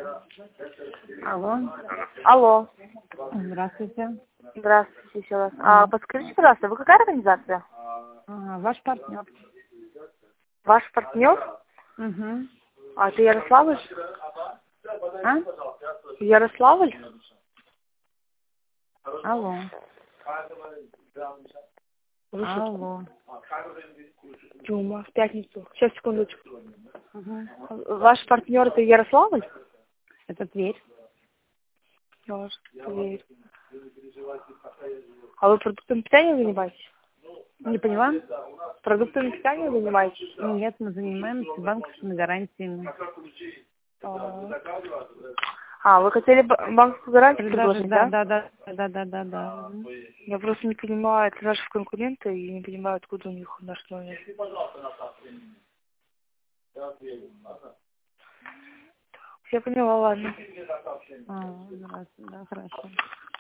Алло. Алло. Здравствуйте. Здравствуйте еще раз. Подскажите, пожалуйста, вы какая организация? Ваш партнер. Ваш партнер? Угу. Это Ярославль? А? Ярославль? Алло. Слушай, Алло. Тёма, в пятницу. Сейчас, секундочку. Угу. Ваш партнер это Ярославль? Это Тверь. Тверь. А вы продуктами питания занимаетесь? Не поняла? Продуктами питания занимаетесь? Нет, мы занимаемся банковскими гарантиями. Вы хотели банковскую гарантию предложить, да? Да. Я просто не понимаю, это наши конкуренты, и не понимаю, откуда у них наш номер. Я поняла, ладно. Здравствуйте, да, хорошо.